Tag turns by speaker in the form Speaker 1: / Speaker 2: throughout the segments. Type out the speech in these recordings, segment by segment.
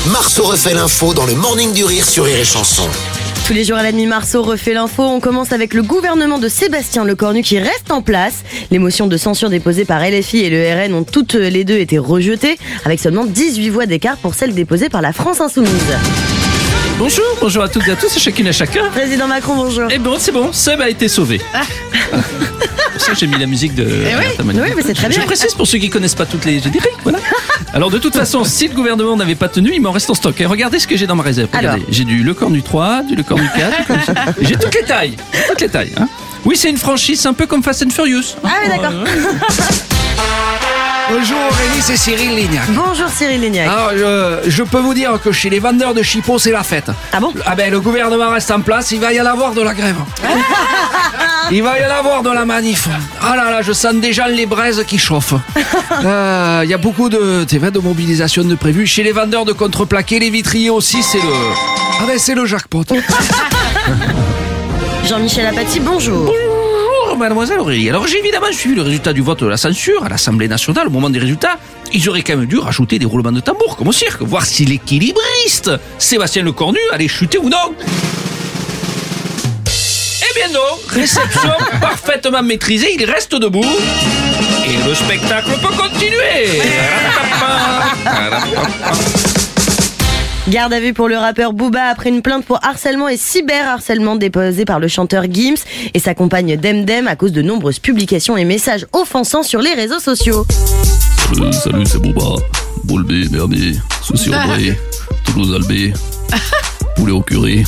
Speaker 1: Marceau refait l'info dans le Morning du Rire sur Rire et Chanson.
Speaker 2: Tous les jours à la demi, Marceau refait l'info. On commence avec le gouvernement de Sébastien Lecornu qui reste en place. Les motions de censure déposées par LFI et le RN ont toutes les deux été rejetées, avec seulement 18 voix d'écart pour celles déposées par la France Insoumise.
Speaker 3: Bonjour à toutes et à tous, à chacune et à chacun.
Speaker 2: Président Macron, bonjour.
Speaker 3: Et bon, c'est bon, Seb a été sauvé. Pour ça, j'ai mis la musique de...
Speaker 2: Oui, mais c'est très bien.
Speaker 3: Je précise pour ceux qui connaissent pas toutes les génériques, voilà. Alors de toute façon, si le gouvernement n'avait pas tenu, il m'en reste en stock. Et regardez ce que j'ai dans ma réserve. Regardez, j'ai du Lecornu 3, du Lecornu 4. J'ai toutes les tailles. Hein. Oui, c'est une franchise, un peu comme Fast and Furious.
Speaker 2: Ah oui, d'accord.
Speaker 4: Bonjour Aurélie, c'est Cyril Lignac.
Speaker 2: Bonjour Cyril Lignac.
Speaker 4: Alors, je peux vous dire que chez les vendeurs de chipots, c'est la fête.
Speaker 2: Ah bon?
Speaker 4: Ah ben, le gouvernement reste en place, il va y en avoir de la grève. Il va y en avoir de la manif. Ah là là, je sens déjà les braises qui chauffent. Il y a beaucoup de mobilisation de prévues. Chez les vendeurs de contreplaqué, les vitriers aussi, c'est le jackpot.
Speaker 2: Jean-Michel Apathy, bonjour.
Speaker 3: Bonjour mademoiselle Aurélie. Alors j'ai évidemment suivi le résultat du vote de la censure à l'Assemblée nationale. Au moment des résultats, ils auraient quand même dû rajouter des roulements de tambour comme au cirque, voir si l'équilibriste Sébastien Lecornu allait chuter ou non. Eh bien non, réception parfaitement maîtrisée, il reste debout et le spectacle peut continuer.
Speaker 2: Garde à vue pour le rappeur Booba après une plainte pour harcèlement et cyberharcèlement déposée par le chanteur Gims et sa compagne Demdem à cause de nombreuses publications et messages offensants sur les réseaux sociaux.
Speaker 3: Salut, c'est Booba. Boulbé, Mermé, Souci Aubry, Toulouse Albé, poulet au curry.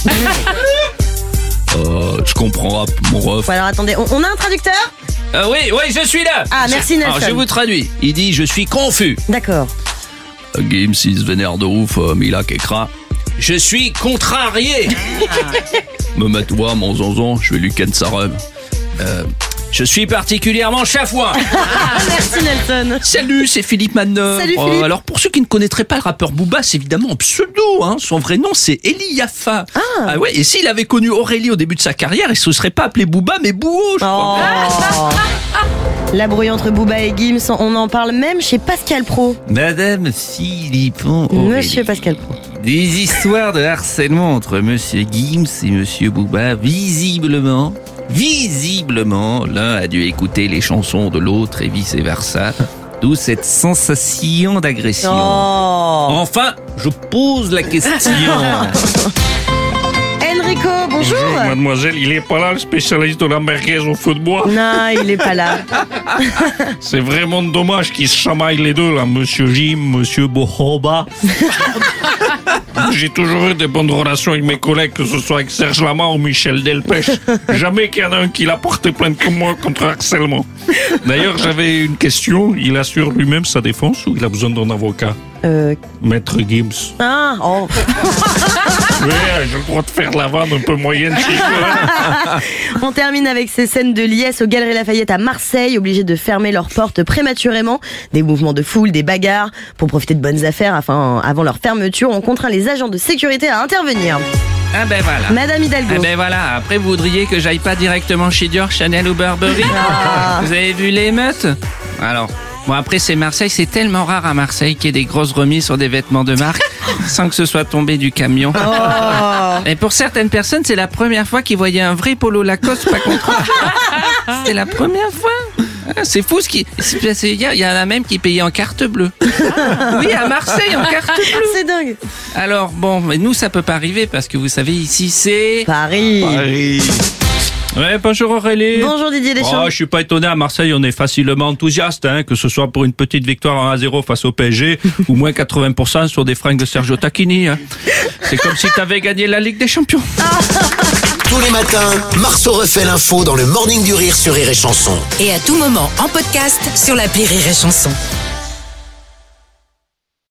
Speaker 3: Je comprends mon ref.
Speaker 2: Bon, alors attendez, on a un traducteur ?
Speaker 3: Oui, je suis là.
Speaker 2: Ah, merci Nelson.
Speaker 3: Alors je vous traduis. Il dit je suis confus.
Speaker 2: D'accord.
Speaker 3: Gims, il se vénère de ouf, Milak écran. Je suis contrarié. Me mets-toi, mon zonzon, je vais lui ken sa rhum. Je suis particulièrement chafouin.
Speaker 2: Merci Nelson.
Speaker 3: Salut, c'est Philippe Manœuvre.
Speaker 2: Salut Philippe.
Speaker 3: Alors pour ceux qui ne connaîtraient pas le rappeur Booba, c'est évidemment un pseudo. Hein. Son vrai nom c'est Eli Yaffa. Ah ouais. Et s'il avait connu Aurélie au début de sa carrière, il se serait pas appelé Booba mais Bouho, je crois.
Speaker 2: La brouille entre Booba et Gims, on en parle même chez Pascal Pro.
Speaker 5: Madame Philippon Aurélie.
Speaker 2: Monsieur Pascal Pro.
Speaker 5: Des histoires de harcèlement entre Monsieur Gims et Monsieur Booba, visiblement, l'un a dû écouter les chansons de l'autre et vice-versa. D'où cette sensation d'agression.
Speaker 2: Oh.
Speaker 5: Enfin, je pose la question.
Speaker 2: Enrico, bonjour.
Speaker 6: Bonjour mademoiselle, il est pas là le spécialiste de la merguez au feu de bois?
Speaker 2: Non, il est pas là.
Speaker 6: C'est vraiment dommage qu'ils se chamaillent les deux là, Monsieur Jim, Monsieur Bohoba. J'ai toujours eu de bonnes relations avec mes collègues, que ce soit avec Serge Lama ou Michel Delpech. Jamais qu'il y en a un qui l'a porté plainte comme moi contre harcèlement. D'ailleurs, j'avais une question. Il assure lui-même sa défense ou il a besoin d'un avocat? Maître Gims.
Speaker 2: Ah, oh.
Speaker 6: Oui, j'ai le droit de faire de la vanne un peu moyenne chez toi.
Speaker 2: On termine avec ces scènes de liesse aux Galeries Lafayette à Marseille, obligés de fermer leurs portes prématurément. Des mouvements de foule, des bagarres. Pour profiter de bonnes affaires avant leur fermeture, on contraint les agents de sécurité à intervenir.
Speaker 5: Ah ben voilà.
Speaker 2: Madame Hidalgo.
Speaker 5: Ah ben voilà, après vous voudriez que j'aille pas directement chez Dior, Chanel ou Burberry?
Speaker 2: Ah.
Speaker 5: Vous avez vu l'émeute? Alors, bon après c'est Marseille, c'est tellement rare à Marseille qu'il y ait des grosses remises sur des vêtements de marque sans que ce soit tombé du camion.
Speaker 2: Oh.
Speaker 5: Et pour certaines personnes, c'est la première fois qu'ils voyaient un vrai polo Lacoste pas contre. C'est la première fois. C'est fou il y en a même qui payaient en carte bleue. Oui, à Marseille en carte bleue.
Speaker 2: C'est dingue.
Speaker 5: Alors bon, mais nous ça peut pas arriver parce que vous savez ici c'est
Speaker 2: Paris.
Speaker 3: Ouais, bonjour Aurélie.
Speaker 2: Bonjour Didier Deschamps.
Speaker 3: Je suis pas étonné, à Marseille on est facilement enthousiaste, hein, que ce soit pour une petite victoire 1-0 face au PSG ou moins 80% sur des fringues de Sergio Tacchini. Hein. C'est comme si t'avais gagné la Ligue des Champions.
Speaker 1: Tous les matins, Marceau refait l'info dans le Morning du Rire sur Rire et Chanson.
Speaker 7: Et à tout moment en podcast sur l'appli Rire et Chanson.